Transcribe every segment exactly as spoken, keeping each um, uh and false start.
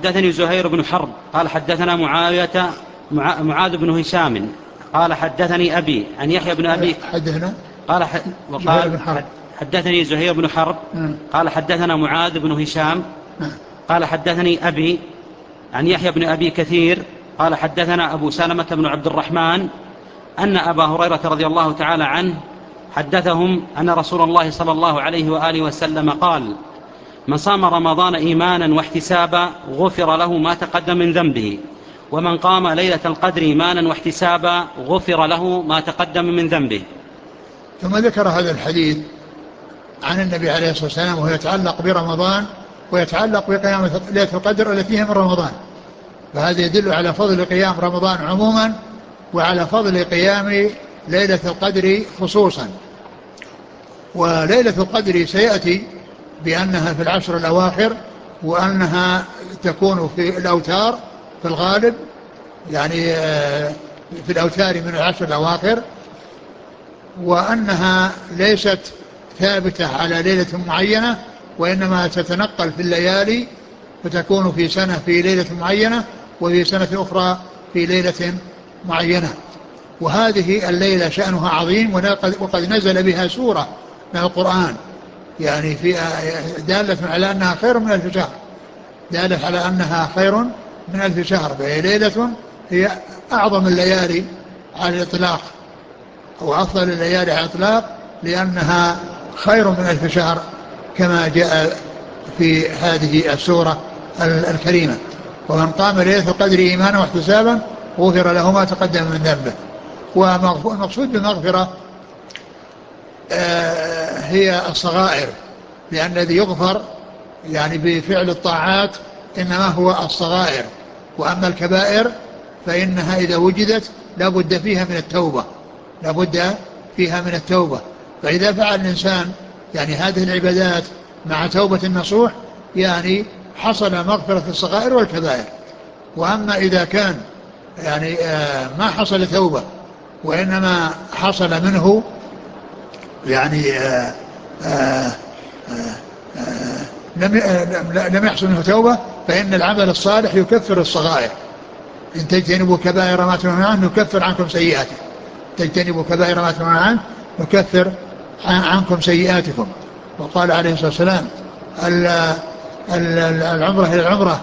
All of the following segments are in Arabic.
حدثني زهير بن حرب قال حدثنا معاوية مع... معاذ بن هشام قال حدثني أبي عن يحيى بن أبي حدثنا قال ح... وقال حدثني زهير بن حرب قال حدثنا معاذ بن هشام قال حدثني أبي عن يحيى بن أبي كثير قال حدثنا أبو سلمة بن عبد الرحمن أن أبا هريرة رضي الله تعالى عنه حدثهم أن رسول الله صلى الله عليه وآله وسلم قال: من صام رمضان إيمانا واحتسابا غفر له ما تقدم من ذنبه، ومن قام ليلة القدر إيمانا واحتسابا غفر له ما تقدم من ذنبه. ثم ذكر هذا الحديث عن النبي عليه الصلاة والسلام وهو يتعلق برمضان ويتعلق بقيام ليلة القدر التي فيها من رمضان، فهذا يدل على فضل قيام رمضان عموما وعلى فضل قيام ليلة القدر خصوصا. وليلة القدر سيأتي بأنها في العشر الأواخر، وأنها تكون في الأوتار في الغالب، يعني في الأوتار من العشر الأواخر، وأنها ليست ثابتة على ليلة معينة، وإنما تتنقل في الليالي، فتكون في سنة في ليلة معينة وفي سنة أخرى في ليلة معينة. وهذه الليلة شأنها عظيم، وقد نزل بها سورة من القرآن يعني في دالة على أنها خير من ألف شهر، دالة على أنها خير من ألف شهر، فهي ليلة هي أعظم الليالي على الإطلاق وأفضل الليالي على الإطلاق، لأنها خير من ألف شهر كما جاء في هذه السورة الكريمة. ومن قام ليلة القدر إيمانا واحتسابا غفر له ما تقدم من ذنبه. والمقصود بالمغفرة هي الصغائر، لأن الذي يغفر يعني بفعل الطاعات إنما هو الصغائر، وأما الكبائر فإنها إذا وجدت لا بد فيها من التوبة، لا بد فيها من التوبة. فإذا فعل الإنسان يعني هذه العبادات مع توبة نصوح يعني حصل مغفرة الصغائر والكبائر. وأما إذا كان يعني ما حصل توبة وإنما حصل منه يعني آآ آآ آآ لم لم يحصل منه توبة، فإن العمل الصالح يكفر الصغائر. إن تجتنبوا كبائر ما تنهون عنه نكفر عنكم سيئاتكم، تجتنبوا كبائر ما تنهون عنه نكفر عنكم سيئاتكم. وقال عليه الصلاة والسلام: العمرة إلى العمرة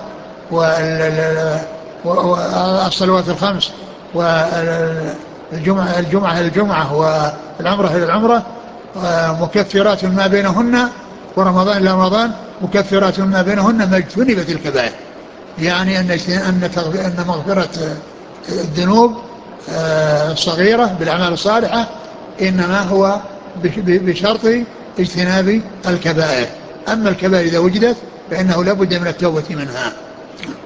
والصلوات الخمس والجمعة الجمعة إلى الجمعة والعمرة إلى العمرة مكفرات ما بينهن، ورمضان إلى رمضان مكفرات ما بينهن ما اجتنبت الكبائر. يعني أن أن مغفرة الذنوب الصغيرة بالأعمال الصالحة إنما هو بشرط اجتناب الكبائر. أما الكبائر إذا وجدت فإنه لا بد من التوبة منها.